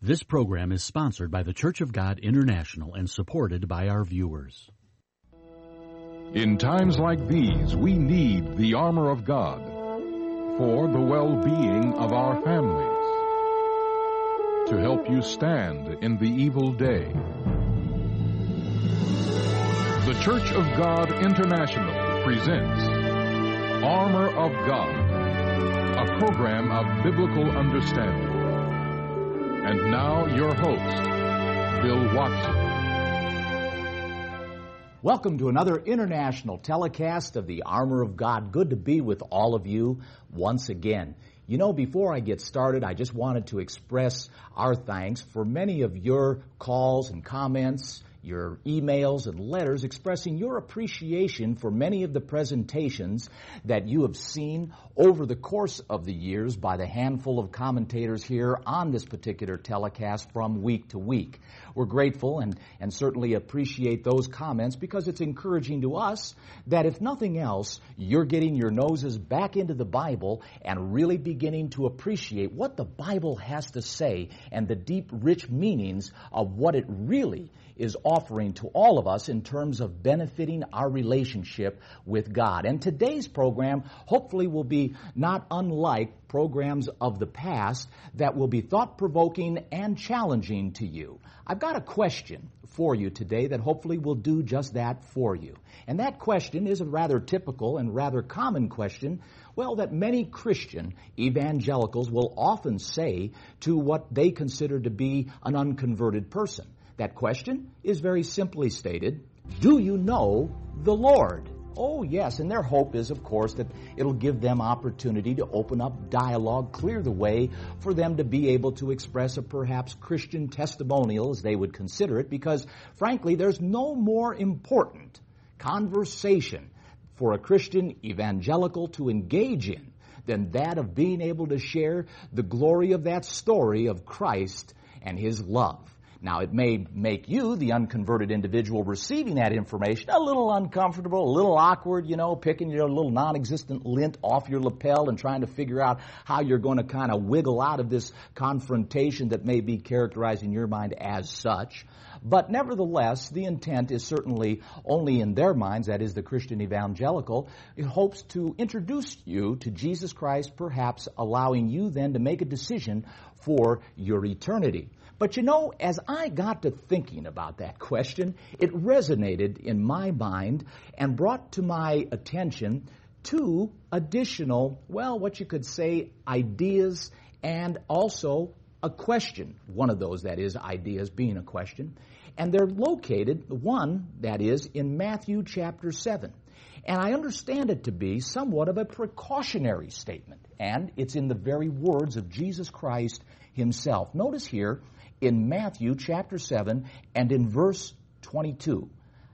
This program is sponsored by the Church of God International and supported by our viewers. In times like these, we need the armor of God for the well-being of our families, to help you stand in the evil day. The Church of God International presents Armor of God, a program of biblical understanding. And now, your host, Bill Watson. Welcome to another international telecast of the Armor of God. Good to be with all of you once again. You know, before I get started, I just wanted to express our thanks for many of your calls and comments, your emails and letters expressing your appreciation for many of the presentations that you have seen over the course of the years by the handful of commentators here on this particular telecast from week to week. We're grateful and certainly appreciate those comments because it's encouraging to us that if nothing else, you're getting your noses back into the Bible and really beginning to appreciate what the Bible has to say and the deep, rich meanings of what it really is offering to all of us in terms of benefiting our relationship with God. And today's program hopefully will be not unlike programs of the past that will be thought-provoking and challenging to you. I've got a question for you today that hopefully will do just that for you. And that question is a rather typical and rather common question, well, that many Christian evangelicals will often say to what they consider to be an unconverted person. That question is very simply stated, do you know the Lord? Oh, yes, and their hope is, of course, that it'll give them opportunity to open up dialogue, clear the way for them to be able to express a perhaps Christian testimonial, as they would consider it, because, frankly, there's no more important conversation for a Christian evangelical to engage in than that of being able to share the glory of that story of Christ and His love. Now, it may make you, the unconverted individual receiving that information, a little uncomfortable, a little awkward, picking your little non-existent lint off your lapel and trying to figure out how you're going to kind of wiggle out of this confrontation that may be characterized in your mind as such. But nevertheless, the intent is certainly only in their minds, that is the Christian evangelical, it hopes to introduce you to Jesus Christ, perhaps allowing you then to make a decision for your eternity. But as I got to thinking about that question, it resonated in my mind and brought to my attention two additional, what you could say, ideas and also a question. One of those, that is, ideas being a question. And they're located, one, that is, in Matthew chapter 7. And I understand it to be somewhat of a precautionary statement. And it's in the very words of Jesus Christ Himself. Notice here, in Matthew chapter 7 and in verse 22,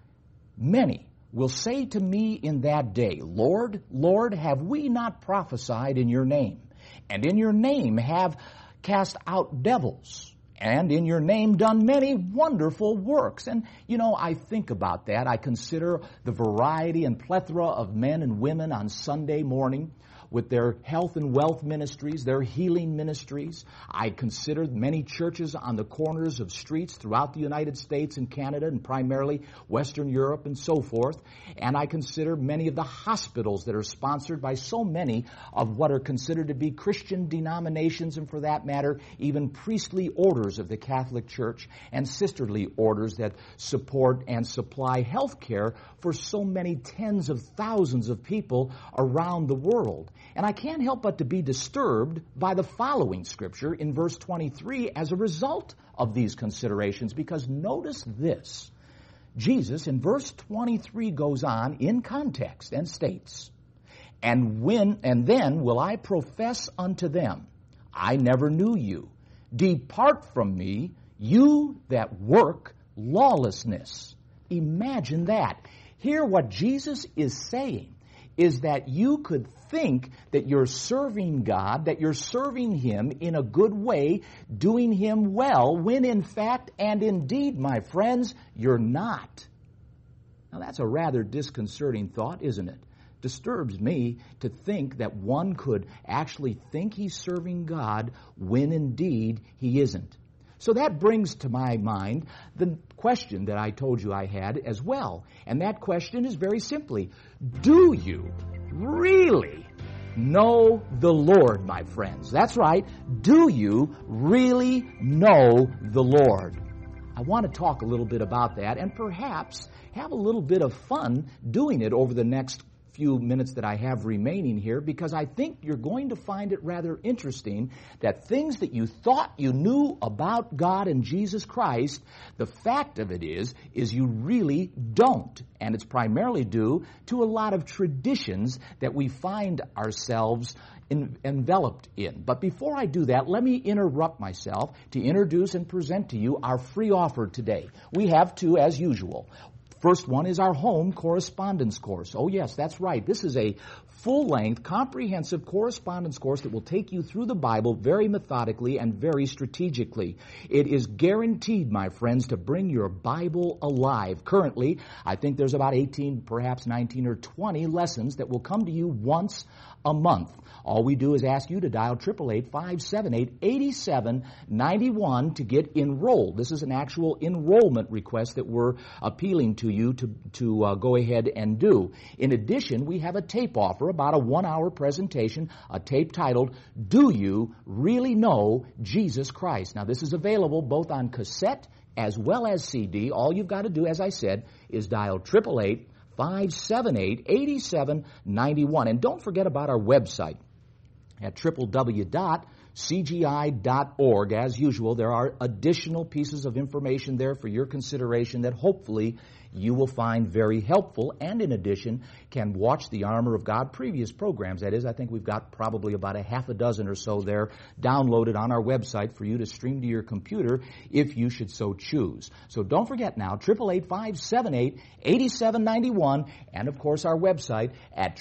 many will say to me in that day, Lord, Lord, have we not prophesied in your name? And in your name have cast out devils? And in your name done many wonderful works? And, I think about that. I consider the variety and plethora of men and women on Sunday morning with their health and wealth ministries, their healing ministries. I consider many churches on the corners of streets throughout the United States and Canada and primarily Western Europe and so forth. And I consider many of the hospitals that are sponsored by so many of what are considered to be Christian denominations and, for that matter, even priestly orders of the Catholic Church and sisterly orders that support and supply health care for so many tens of thousands of people around the world. And I can't help but to be disturbed by the following scripture in verse 23 as a result of these considerations, because notice this. Jesus in verse 23 goes on in context and states, And then will I profess unto them, I never knew you. Depart from me, you that work lawlessness. Imagine that. Here what Jesus is saying is that you could think that you're serving God, that you're serving Him in a good way, doing Him well, when in fact and indeed, my friends, you're not. Now that's a rather disconcerting thought, isn't it? Disturbs me to think that one could actually think he's serving God when indeed he isn't. So that brings to my mind the question that I told you I had as well. And that question is very simply, do you really know the Lord, my friends? That's right. Do you really know the Lord? I want to talk a little bit about that and perhaps have a little bit of fun doing it over the next few minutes that I have remaining here, because I think you're going to find it rather interesting that things that you thought you knew about God and Jesus Christ, the fact of it is you really don't. And it's primarily due to a lot of traditions that we find ourselves enveloped in. But before I do that, let me interrupt myself to introduce and present to you our free offer today. We have two, as usual. First one is our home correspondence course. Oh yes, that's right. This is a full-length, comprehensive correspondence course that will take you through the Bible very methodically and very strategically. It is guaranteed, my friends, to bring your Bible alive. Currently, I think there's about 18, perhaps 19 or 20 lessons that will come to you once a month. All we do is ask you to dial 888-578-8791 to get enrolled. This is an actual enrollment request that we're appealing to you to go ahead and do. In addition, we have a tape offer, about a 1-hour presentation, a tape titled, Do You Really Know Jesus Christ? Now, this is available both on cassette as well as CD. All you've got to do, as I said, is dial 888-578-8791. And don't forget about our website at www.cgi.org. As usual, there are additional pieces of information there for your consideration that hopefully you will find very helpful, and in addition can watch the Armor of God previous programs. That is, I think we've got probably about a half a dozen or so there downloaded on our website for you to stream to your computer if you should so choose. So don't forget now, 888-578-8791, and of course our website at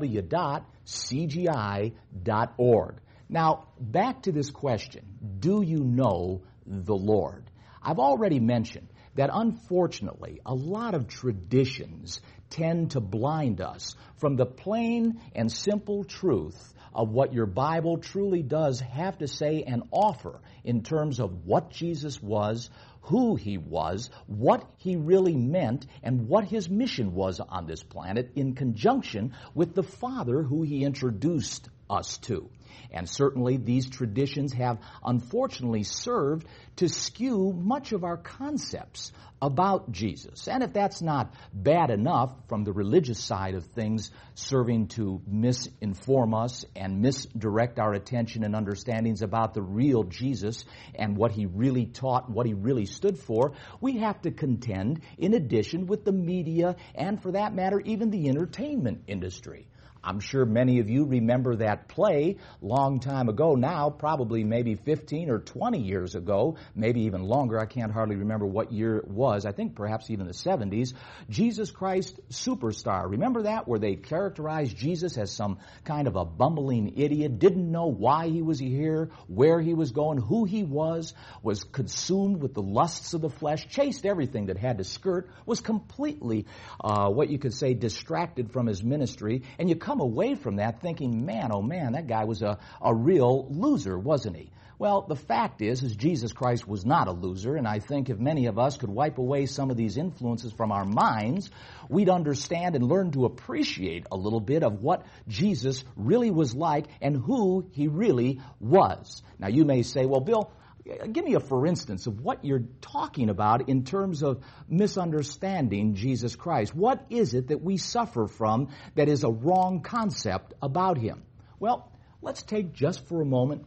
www.cgi.org. Now, back to this question, do you know the Lord? I've already mentioned that unfortunately, a lot of traditions tend to blind us from the plain and simple truth of what your Bible truly does have to say and offer in terms of what Jesus was, who He was, what He really meant, and what His mission was on this planet in conjunction with the Father who He introduced us to. And certainly these traditions have unfortunately served to skew much of our concepts about Jesus. And if that's not bad enough from the religious side of things, serving to misinform us and misdirect our attention and understandings about the real Jesus and what He really taught and what He really stood for, we have to contend in addition with the media and, for that matter, even the entertainment industry. I'm sure many of you remember that play long time ago now, probably maybe 15 or 20 years ago, maybe even longer. I can't hardly remember what year it was. I think perhaps even the 70s. Jesus Christ Superstar. Remember that, where they characterized Jesus as some kind of a bumbling idiot, didn't know why He was here, where He was going, who He was consumed with the lusts of the flesh, chased everything that had to skirt, was completely, what you could say, distracted from His ministry, and you come away from that thinking, man, oh man, that guy was a real loser, wasn't he? Well, the fact is Jesus Christ was not a loser, and I think if many of us could wipe away some of these influences from our minds, we'd understand and learn to appreciate a little bit of what Jesus really was like and who He really was. Now, you may say, well, Bill, give me a for instance of what you're talking about in terms of misunderstanding Jesus Christ. What is it that we suffer from that is a wrong concept about Him? Well, let's take just for a moment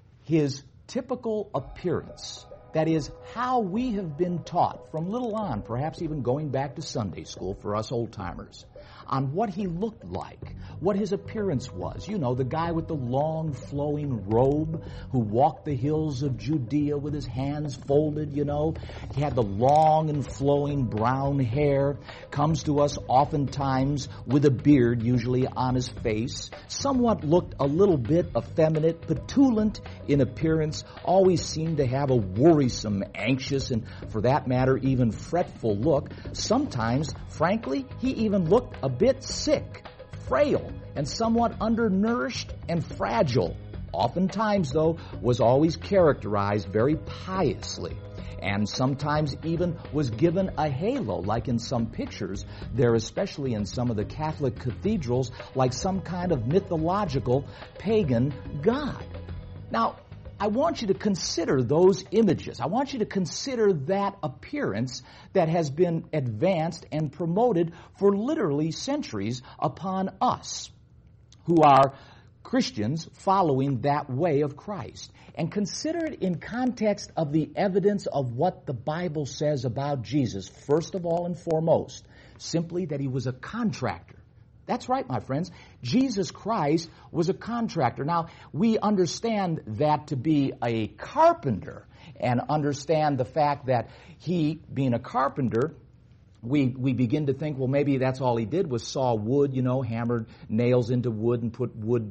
His typical appearance. That is, how we have been taught from little on, perhaps even going back to Sunday school for us old-timers, on what He looked like, what His appearance was. You know, the guy with the long flowing robe who walked the hills of Judea with his hands folded, you know. He had the long and flowing brown hair, comes to us oftentimes with a beard usually on his face, somewhat looked a little bit effeminate, petulant in appearance, always seemed to have a worrisome, anxious, and for that matter even fretful look. Sometimes, frankly, he even looked a bit sick, frail, and somewhat undernourished and fragile. oftentimes, though, was always characterized very piously, and sometimes even was given a halo, like in some pictures there, especially in some of the Catholic cathedrals, like some kind of mythological pagan god. Now, I want you to consider those images. I want you to consider that appearance that has been advanced and promoted for literally centuries upon us who are Christians following that way of Christ. And consider it in context of the evidence of what the Bible says about Jesus, first of all and foremost, simply that he was a contractor. That's right, my friends. Jesus Christ was a contractor. Now, we understand that to be a carpenter and understand the fact that he, being a carpenter, we begin to think, well, maybe that's all he did was saw wood, hammered nails into wood and put wood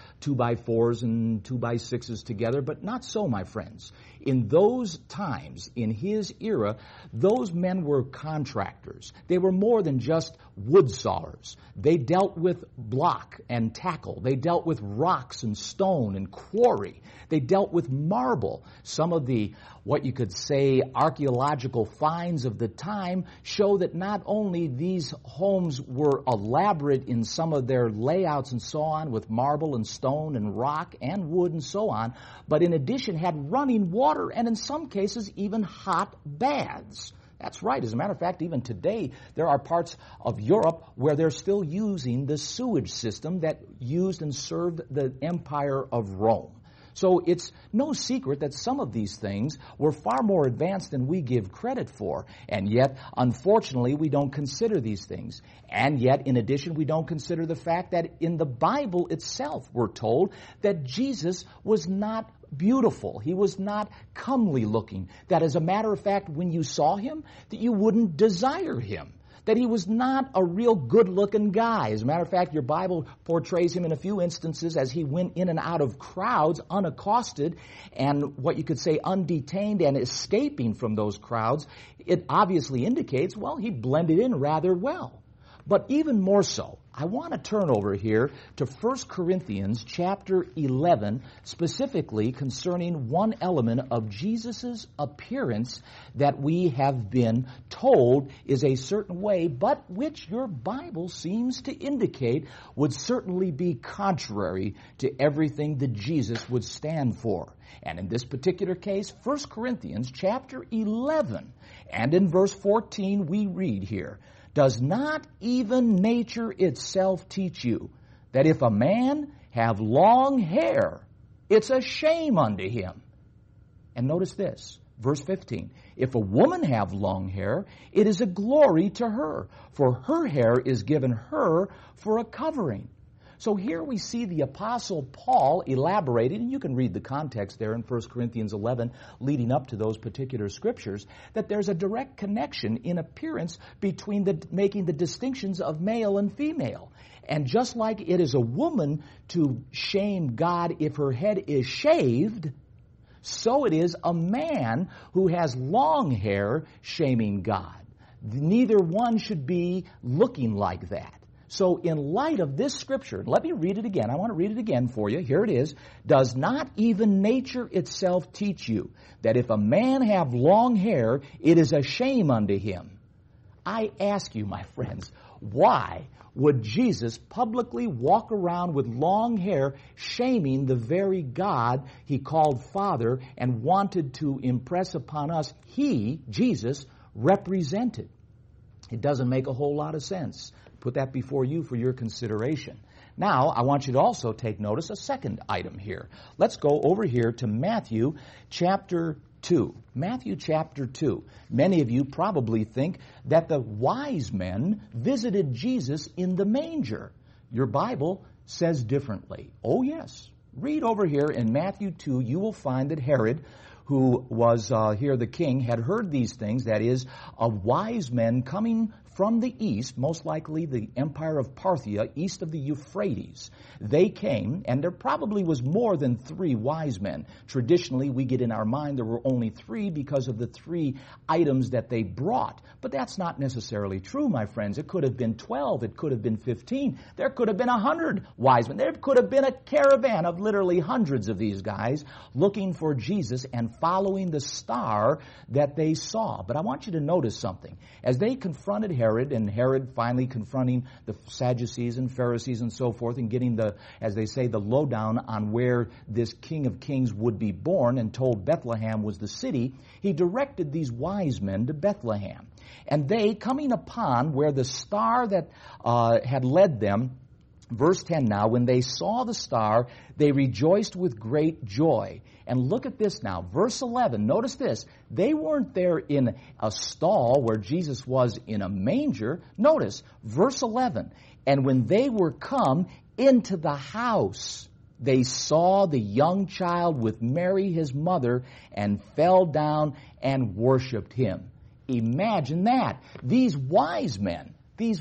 2x4s and 2x6s together. But not so, my friends. In those times, in his era, those men were contractors. They were more than just wood sawers. They dealt with block and tackle. They dealt with rocks and stone and quarry. They dealt with marble. Some of the, what you could say, archaeological finds of the time show that not only these homes were elaborate in some of their layouts and so on with marble and stone and rock and wood and so on, but in addition had running water and in some cases even hot baths. That's right. As a matter of fact, even today, there are parts of Europe where they're still using the sewage system that used and served the Empire of Rome. So it's no secret that some of these things were far more advanced than we give credit for. And yet, unfortunately, we don't consider these things. And yet, in addition, we don't consider the fact that in the Bible itself, we're told that Jesus was not beautiful. He was not comely looking. That as a matter of fact, when you saw him, that you wouldn't desire him. That he was not a real good-looking guy. As a matter of fact, your Bible portrays him in a few instances as he went in and out of crowds unaccosted and what you could say undetained and escaping from those crowds. It obviously indicates, well, he blended in rather well. But even more so, I want to turn over here to 1 Corinthians chapter 11, specifically concerning one element of Jesus' appearance that we have been told is a certain way, but which your Bible seems to indicate would certainly be contrary to everything that Jesus would stand for. And in this particular case, 1 Corinthians chapter 11, and in verse 14 we read here, "Does not even nature itself teach you that if a man have long hair, it's a shame unto him?" And notice this, verse 15, "If a woman have long hair, it is a glory to her, for her hair is given her for a covering." So here we see the Apostle Paul elaborating, and you can read the context there in 1 Corinthians 11 leading up to those particular scriptures, that there's a direct connection in appearance between making the distinctions of male and female. And just like it is a woman to shame God if her head is shaved, so it is a man who has long hair shaming God. Neither one should be looking like that. So in light of this scripture, let me read it again. I want to read it again for you. Here it is. "Does not even nature itself teach you that if a man have long hair, it is a shame unto him?" I ask you, my friends, why would Jesus publicly walk around with long hair shaming the very God he called Father and wanted to impress upon us he, Jesus, represented? It doesn't make a whole lot of sense. Put that before you for your consideration. Now, I want you to also take notice a second item here. Let's go over here to Matthew chapter 2. Matthew chapter 2. Many of you probably think that the wise men visited Jesus in the manger. Your Bible says differently. Oh, yes. Read over here in Matthew 2, you will find that Herod, who was here the king, had heard these things, that is, of wise men coming from the east, most likely the empire of Parthia, east of the Euphrates. They came, and there probably was more than 3 wise men. Traditionally, we get in our mind there were only 3 because of the 3 items that they brought. But that's not necessarily true, my friends. It could have been 12. It could have been 15. There could have been 100 wise men. There could have been a caravan of literally hundreds of these guys looking for Jesus and following the star that they saw. But I want you to notice something. As they confronted Herod, and Herod finally confronting the Sadducees and Pharisees and so forth, and getting the, as they say, the lowdown on where this King of Kings would be born, and told Bethlehem was the city, he directed these wise men to Bethlehem. And they, coming upon where the star that had led them, verse 10 now, when they saw the star, they rejoiced with great joy. And look at this now, verse 11, notice this. They weren't there in a stall where Jesus was in a manger. Notice, verse 11, and when they were come into the house, they saw the young child with Mary his mother, and fell down and worshipped him. Imagine that. These wise men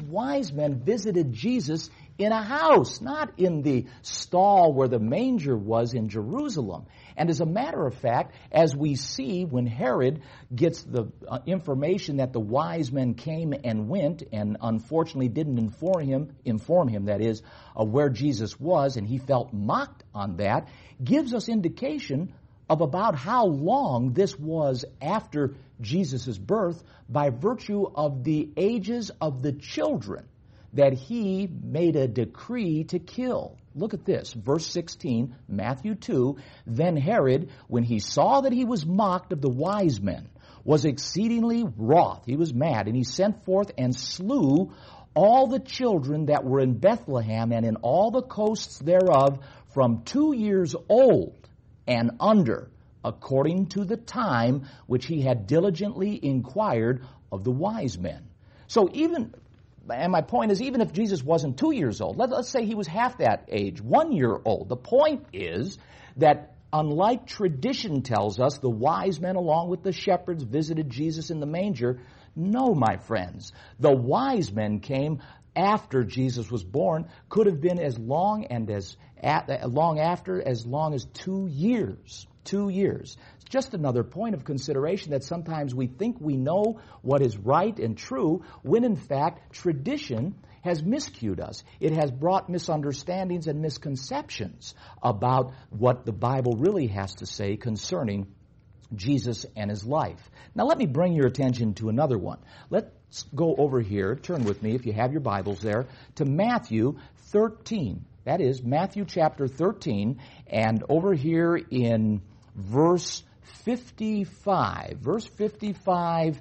visited Jesus in a house, not in the stall where the manger was in Jerusalem. And as a matter of fact, as we see when Herod gets the information that the wise men came and went, and unfortunately didn't inform him, that is, of where Jesus was, and he felt mocked on that, gives us indication of about how long this was after Jesus' birth by virtue of the ages of the children that he made a decree to kill. Look at this, verse 16, Matthew 2, then Herod, when he saw that he was mocked of the wise men, was exceedingly wroth. He was mad, and he sent forth and slew all the children that were in Bethlehem and in all the coasts thereof from 2 years old and under, according to the time which he had diligently inquired of the wise men. So even, and my point is, even if Jesus wasn't 2 years old, let's say he was half that age, 1 year old, the point is that unlike tradition tells us, the wise men along with the shepherds visited Jesus in the manger. No, my friends, the wise men came after Jesus was born, could have been as long as 2 years. 2 years. It's just another point of consideration that sometimes we think we know what is right and true, when in fact tradition has miscued us. It has brought misunderstandings and misconceptions about what the Bible really has to say concerning Jesus and his life. Now let me bring your attention to another one. Let's go over here, turn with me if you have your Bibles there, to Matthew 13. That is Matthew chapter 13, and over here in verse 55. Verse 55,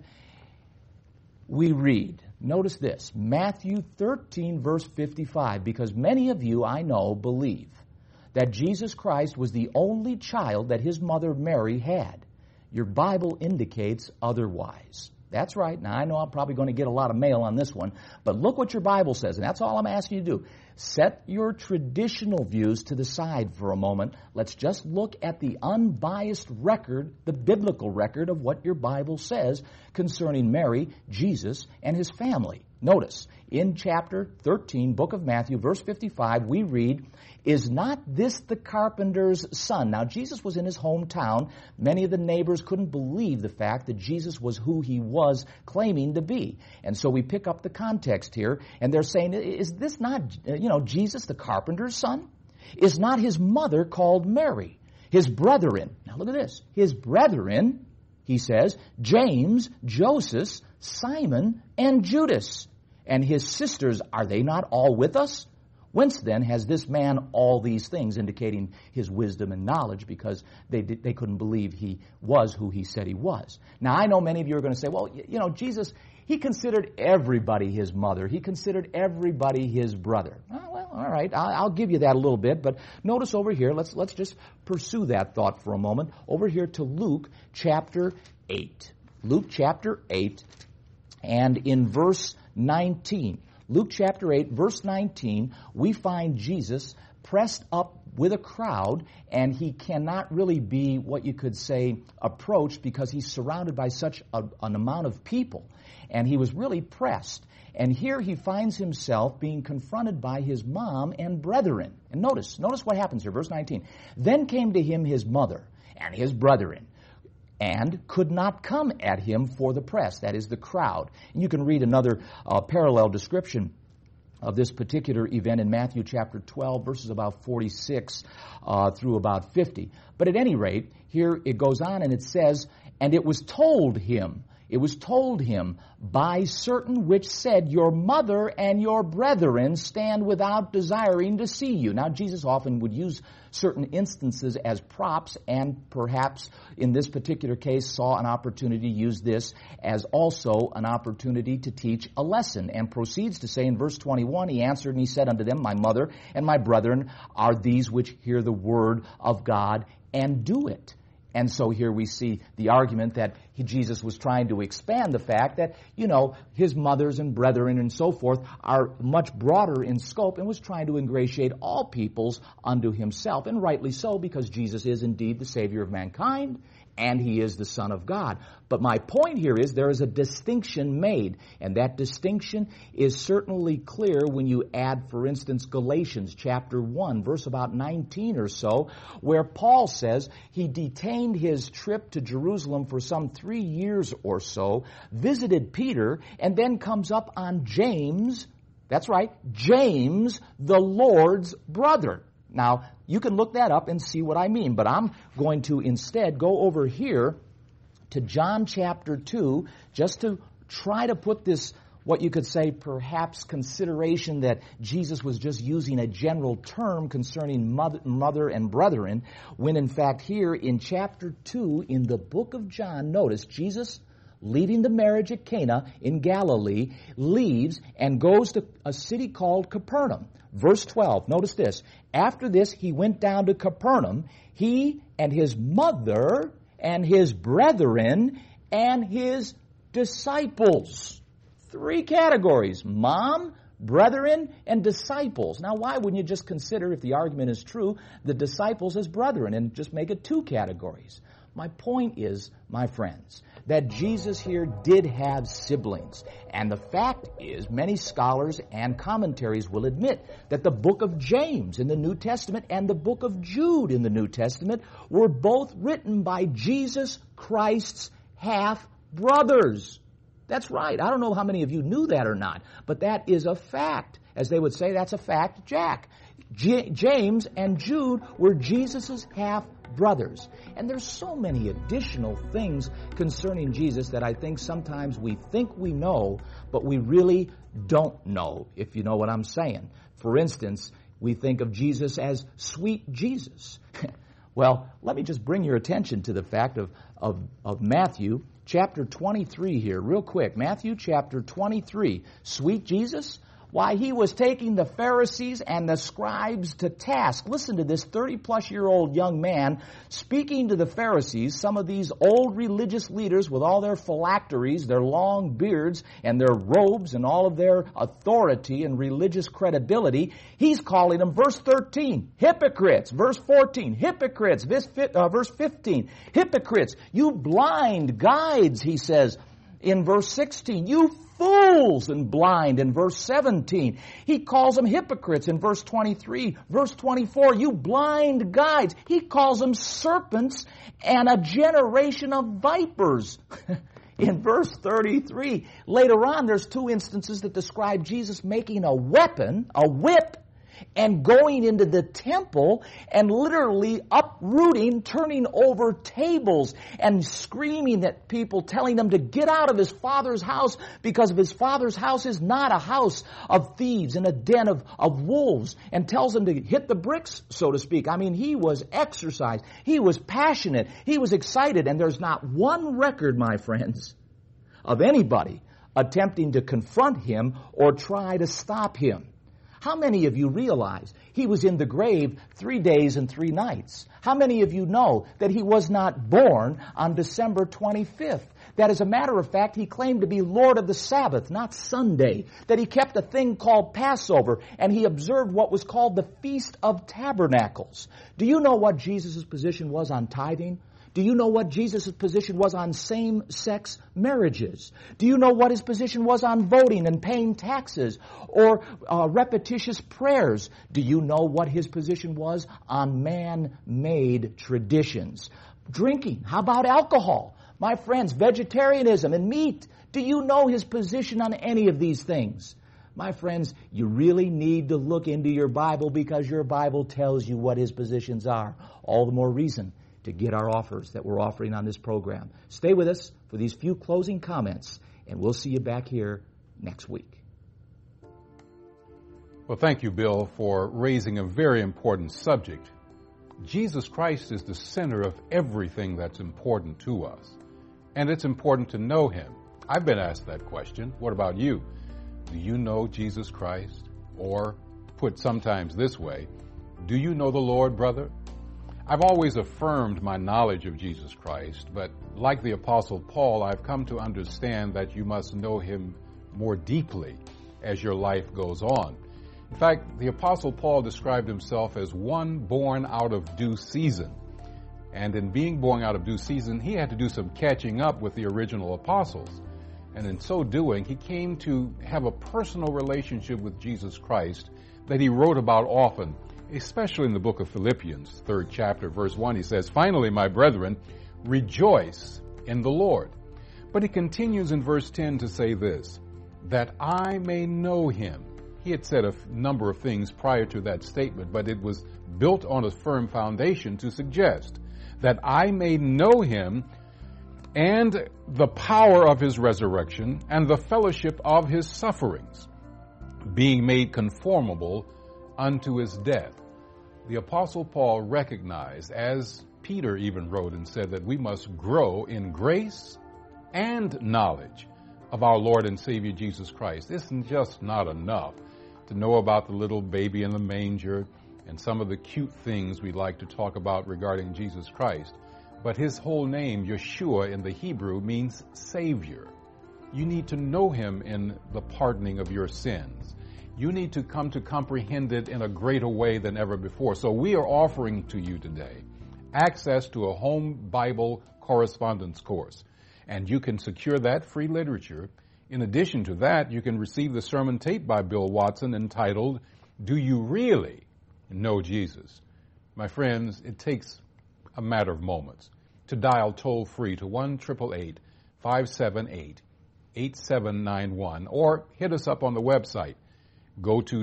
we read, notice this, Matthew 13, verse 55, because many of you, I know, believe that Jesus Christ was the only child that his mother Mary had. Your Bible indicates otherwise. That's right. Now, I know I'm probably going to get a lot of mail on this one, but look what your Bible says, and that's all I'm asking you to do. Set your traditional views to the side for a moment. Let's just look at the unbiased record, the biblical record of what your Bible says concerning Mary, Jesus, and his family. Notice, in chapter 13, book of Matthew, verse 55, we read, "Is not this the carpenter's son?" Now, Jesus was in his hometown. Many of the neighbors couldn't believe the fact that Jesus was who he was claiming to be. And so we pick up the context here, and they're saying, is this not, Jesus the carpenter's son? Is not his mother called Mary? His brethren, now look at this, his brethren, he says, James, Joseph, Simon, and Judas. And his sisters, are they not all with us? Whence then has this man all these things, indicating his wisdom and knowledge, because they couldn't believe he was who he said he was. Now, I know many of you are going to say, well, Jesus, he considered everybody his mother. He considered everybody his brother. Oh, well, all right, I'll give you that a little bit, but notice over here, let's just pursue that thought for a moment. Over here to Luke chapter 8. Luke chapter 8, and in verse 19. Luke chapter 8, verse 19, we find Jesus pressed up with a crowd, and he cannot really be what you could say approached because he's surrounded by such an amount of people. And he was really pressed. And here he finds himself being confronted by his mom and brethren. And notice what happens here, verse 19. Then came to him his mother and his brethren, and could not come at him for the press, that is the crowd. And you can read another parallel description of this particular event in Matthew chapter 12, verses about 46 through about 50. But at any rate, here it goes on and it says, and it was told him by certain which said, your mother and your brethren stand without desiring to see you. Now, Jesus often would use certain instances as props, and perhaps in this particular case saw an opportunity to use this as also an opportunity to teach a lesson, and proceeds to say in verse 21, he answered and he said unto them, my mother and my brethren are these which hear the word of God and do it. And so here we see the argument that Jesus was trying to expand the fact that, his mothers and brethren and so forth are much broader in scope, and was trying to ingratiate all peoples unto himself. And rightly so, because Jesus is indeed the Savior of mankind, and he is the Son of God. But my point here is there is a distinction made, and that distinction is certainly clear when you add, for instance, Galatians chapter 1, verse about 19 or so, where Paul says he detained his trip to Jerusalem for some 3 years or so, visited Peter, and then comes up on James, that's right, James, the Lord's brother. Now, you can look that up and see what I mean, but I'm going to instead go over here to John chapter 2, just to try to put this, what you could say, perhaps consideration that Jesus was just using a general term concerning mother and brethren, when in fact here in chapter 2 in the book of John, notice Jesus, leaving the marriage at Cana in Galilee, leaves and goes to a city called Capernaum. Verse 12, notice this. After this, he went down to Capernaum, he and his mother and his brethren and his disciples. 3 categories: mom, brethren, and disciples. Now, why wouldn't you just consider, if the argument is true, the disciples as brethren and just make it 2 categories? My point is, my friends, that Jesus here did have siblings. And the fact is, many scholars and commentaries will admit that the book of James in the New Testament and the book of Jude in the New Testament were both written by Jesus Christ's half-brothers. That's right. I don't know how many of you knew that or not, but that is a fact. As they would say, that's a fact, Jack. James and Jude were Jesus' half-brothers. And there's so many additional things concerning Jesus that I think sometimes we think we know, but we really don't know, if you know what I'm saying. For instance, we think of Jesus as sweet Jesus. Well, let me just bring your attention to the fact of Matthew chapter 23 here, real quick. Matthew chapter 23. Sweet Jesus? Why, he was taking the Pharisees and the scribes to task. Listen to this 30-plus-year-old young man speaking to the Pharisees, some of these old religious leaders with all their phylacteries, their long beards, and their robes, and all of their authority and religious credibility. He's calling them, verse 13, hypocrites. Verse 14, hypocrites. Verse 15, hypocrites. You blind guides, he says. In verse 16, you fools and blind. In verse 17, he calls them hypocrites. In verse 23, verse 24, you blind guides. He calls them serpents and a generation of vipers. In verse 33, later on, there's 2 instances that describe Jesus making a weapon, a whip, and going into the temple and literally uprooting, turning over tables and screaming at people, telling them to get out of his Father's house because his Father's house is not a house of thieves and a den of wolves, and tells them to hit the bricks, so to speak. I mean, he was exercised. He was passionate. He was excited. And there's not one record, my friends, of anybody attempting to confront him or try to stop him. How many of you realize he was in the grave 3 days and 3 nights? How many of you know that he was not born on December 25th? That as a matter of fact, he claimed to be Lord of the Sabbath, not Sunday. That he kept a thing called Passover, and he observed what was called the Feast of Tabernacles. Do you know what Jesus' position was on tithing? Do you know what Jesus' position was on same-sex marriages? Do you know what his position was on voting and paying taxes or repetitious prayers? Do you know what his position was on man-made traditions? Drinking. How about alcohol? My friends, vegetarianism and meat. Do you know his position on any of these things? My friends, you really need to look into your Bible because your Bible tells you what his positions are. All the more reason to get our offers that we're offering on this program. Stay with us for these few closing comments, and we'll see you back here next week. Well, thank you, Bill, for raising a very important subject. Jesus Christ is the center of everything that's important to us, and it's important to know him. I've been asked that question. What about you? Do you know Jesus Christ? Or, put sometimes this way, do you know the Lord, brother? I've always affirmed my knowledge of Jesus Christ, but like the Apostle Paul, I've come to understand that you must know him more deeply as your life goes on. In fact, the Apostle Paul described himself as one born out of due season. And in being born out of due season, he had to do some catching up with the original apostles. And in so doing, he came to have a personal relationship with Jesus Christ that he wrote about often, especially in the book of Philippians, 3rd chapter, verse 1. He says, "Finally, my brethren, rejoice in the Lord." But he continues in verse 10 to say this, "that I may know him." He had said a number of things prior to that statement, but it was built on a firm foundation to suggest that I may know him and the power of his resurrection and the fellowship of his sufferings, being made conformable unto his death. The Apostle Paul recognized, as Peter even wrote and said, that we must grow in grace and knowledge of our Lord and Savior Jesus Christ. It's just not enough to know about the little baby in the manger and some of the cute things we like to talk about regarding Jesus Christ. But his whole name, Yeshua, in the Hebrew means Savior. You need to know him in the pardoning of your sins. You need to come to comprehend it in a greater way than ever before. So we are offering to you today access to a home Bible correspondence course. And you can secure that free literature. In addition to that, you can receive the sermon tape by Bill Watson entitled, "Do You Really Know Jesus?" My friends, it takes a matter of moments to dial toll-free to 1-888-578-8791 or hit us up on the website. Go to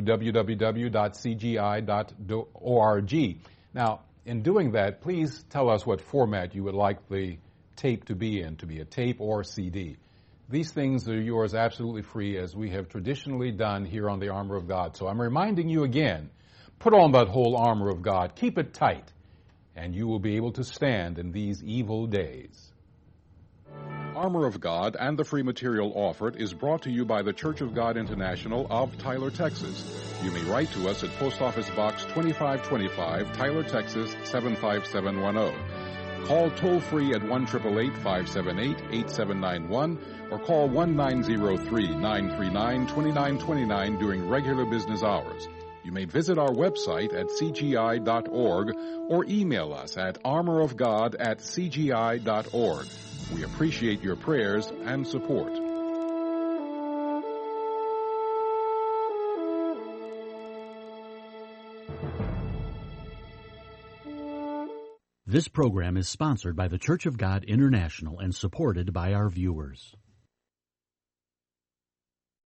www.cgi.org. Now, in doing that, please tell us what format you would like the tape to be in, to be a tape or CD. These things are yours absolutely free, as we have traditionally done here on the Armor of God. So I'm reminding you again, put on that whole armor of God, keep it tight, and you will be able to stand in these evil days. Armor of God and the free material offered is brought to you by the Church of God International of Tyler, Texas. You may write to us at Post Office Box 2525, Tyler, Texas 75710. Call toll-free at 1-888-578-8791 or call 1-903-939-2929 during regular business hours. You may visit our website at cgi.org or email us at armorofgod@cgi.org. We appreciate your prayers and support. This program is sponsored by the Church of God International and supported by our viewers.